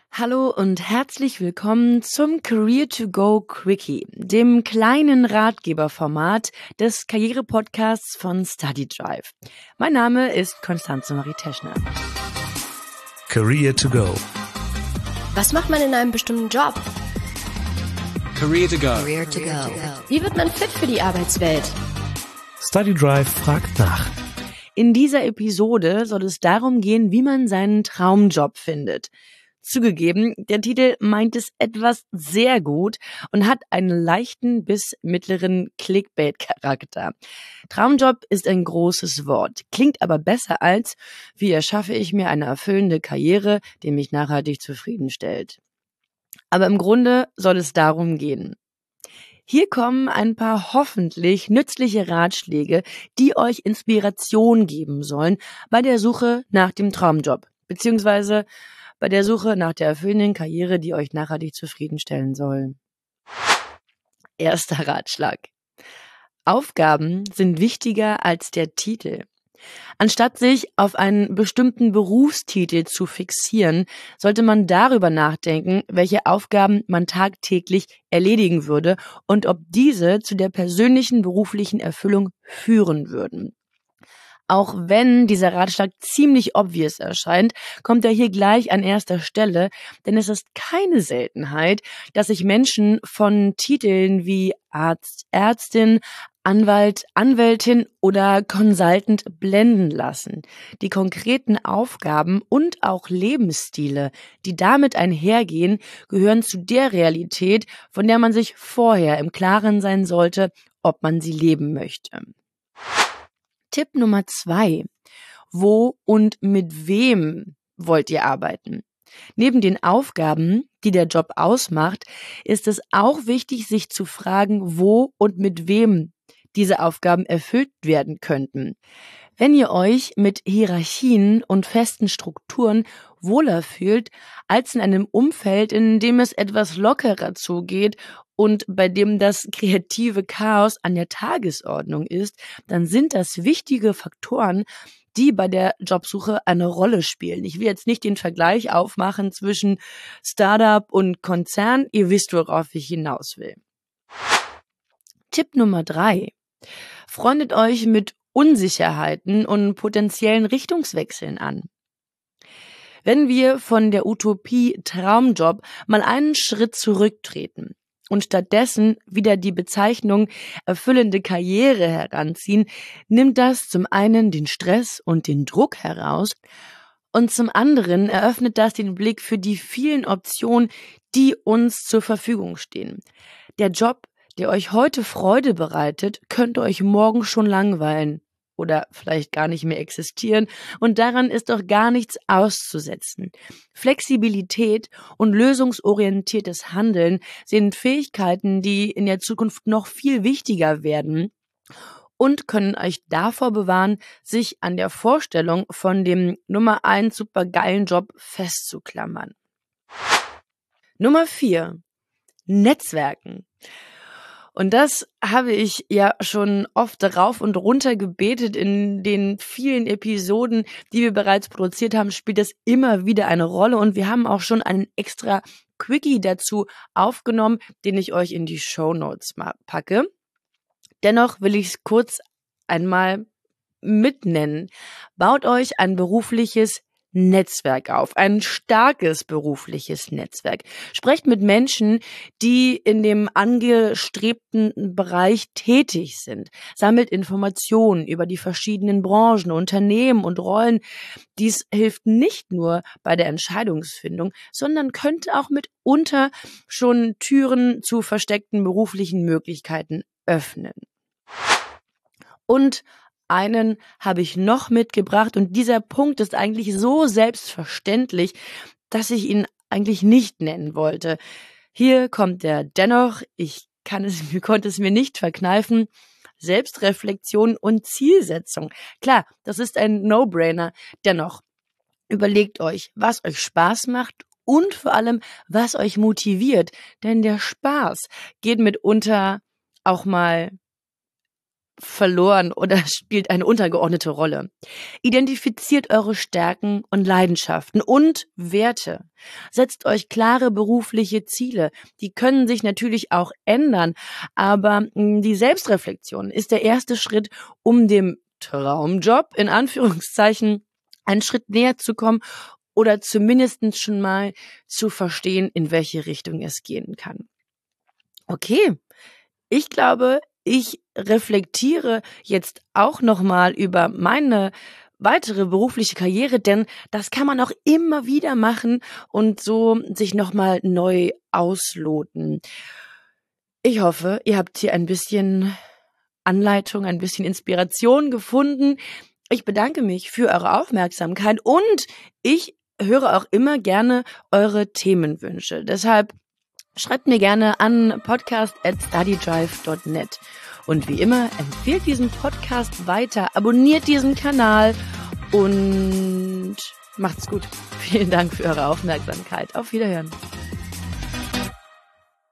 Hallo und herzlich willkommen zum Career to Go Quickie, dem kleinen Ratgeberformat des Karrierepodcasts von StudyDrive. Mein Name ist Constanze Marie Teschner. Career to Go. Was macht man in einem bestimmten Job? Career to Go. Career to Go. Wie wird man fit für die Arbeitswelt? StudyDrive fragt nach. In dieser Episode soll es darum gehen, wie man seinen Traumjob findet. Zugegeben, der Titel meint es etwas sehr gut und hat einen leichten bis mittleren Clickbait-Charakter. Traumjob ist ein großes Wort, klingt aber besser als, wie erschaffe ich mir eine erfüllende Karriere, die mich nachhaltig zufriedenstellt. Aber im Grunde soll es darum gehen. Hier kommen ein paar hoffentlich nützliche Ratschläge, die euch Inspiration geben sollen bei der Suche nach dem Traumjob, beziehungsweise bei der Suche nach der erfüllenden Karriere, die euch nachhaltig zufriedenstellen soll. Erster Ratschlag. Aufgaben sind wichtiger als der Titel. Anstatt sich auf einen bestimmten Berufstitel zu fixieren, sollte man darüber nachdenken, welche Aufgaben man tagtäglich erledigen würde und ob diese zu der persönlichen beruflichen Erfüllung führen würden. Auch wenn dieser Ratschlag ziemlich obvious erscheint, kommt er hier gleich an erster Stelle, denn es ist keine Seltenheit, dass sich Menschen von Titeln wie Arzt, Ärztin, Anwalt, Anwältin oder Consultant blenden lassen. Die konkreten Aufgaben und auch Lebensstile, die damit einhergehen, gehören zu der Realität, von der man sich vorher im Klaren sein sollte, ob man sie leben möchte. Tipp Nummer 2. Wo und mit wem wollt ihr arbeiten? Neben den Aufgaben, die der Job ausmacht, ist es auch wichtig, sich zu fragen, wo und mit wem diese Aufgaben erfüllt werden könnten. Wenn ihr euch mit Hierarchien und festen Strukturen wohler fühlt, als in einem Umfeld, in dem es etwas lockerer zugeht und bei dem das kreative Chaos an der Tagesordnung ist, dann sind das wichtige Faktoren, die bei der Jobsuche eine Rolle spielen. Ich will jetzt nicht den Vergleich aufmachen zwischen Startup und Konzern. Ihr wisst, worauf ich hinaus will. Tipp Nummer 3. Freundet euch mit Unsicherheiten und potenziellen Richtungswechseln an. Wenn wir von der Utopie Traumjob mal einen Schritt zurücktreten und stattdessen wieder die Bezeichnung erfüllende Karriere heranziehen, nimmt das zum einen den Stress und den Druck heraus und zum anderen eröffnet das den Blick für die vielen Optionen, die uns zur Verfügung stehen. Der Job, der euch heute Freude bereitet, könnte euch morgen schon langweilen oder vielleicht gar nicht mehr existieren und daran ist doch gar nichts auszusetzen. Flexibilität und lösungsorientiertes Handeln sind Fähigkeiten, die in der Zukunft noch viel wichtiger werden und können euch davor bewahren, sich an der Vorstellung von dem Nummer 1 supergeilen Job festzuklammern. Nummer 4. Netzwerken. Und das habe ich ja schon oft rauf und runter gebetet in den vielen Episoden, die wir bereits produziert haben, spielt das immer wieder eine Rolle und wir haben auch schon einen extra Quickie dazu aufgenommen, den ich euch in die Shownotes packe. Dennoch will ich es kurz einmal mitnennen. Baut euch ein berufliches Netzwerk auf, ein starkes berufliches Netzwerk. Sprecht mit Menschen, die in dem angestrebten Bereich tätig sind. Sammelt Informationen über die verschiedenen Branchen, Unternehmen und Rollen. Dies hilft nicht nur bei der Entscheidungsfindung, sondern könnte auch mitunter schon Türen zu versteckten beruflichen Möglichkeiten öffnen. Und einen habe ich noch mitgebracht und dieser Punkt ist eigentlich so selbstverständlich, dass ich ihn eigentlich nicht nennen wollte. Hier kommt er dennoch, ich konnte es mir nicht verkneifen, Selbstreflexion und Zielsetzung. Klar, das ist ein No-Brainer. Dennoch, überlegt euch, was euch Spaß macht und vor allem, was euch motiviert. Denn der Spaß geht mitunter auch mal verloren oder spielt eine untergeordnete Rolle. Identifiziert eure Stärken und Leidenschaften und Werte. Setzt euch klare berufliche Ziele. Die können sich natürlich auch ändern, aber die Selbstreflexion ist der erste Schritt, um dem Traumjob in Anführungszeichen einen Schritt näher zu kommen oder zumindest schon mal zu verstehen, in welche Richtung es gehen kann. Okay, ich glaube, ich reflektiere jetzt auch nochmal über meine weitere berufliche Karriere, denn das kann man auch immer wieder machen und so sich nochmal neu ausloten. Ich hoffe, ihr habt hier ein bisschen Anleitung, ein bisschen Inspiration gefunden. Ich bedanke mich für eure Aufmerksamkeit und ich höre auch immer gerne eure Themenwünsche. Deshalb schreibt mir gerne an podcast@studydrive.net. Und wie immer, empfehlt diesen Podcast weiter, abonniert diesen Kanal und macht's gut. Vielen Dank für eure Aufmerksamkeit. Auf Wiederhören.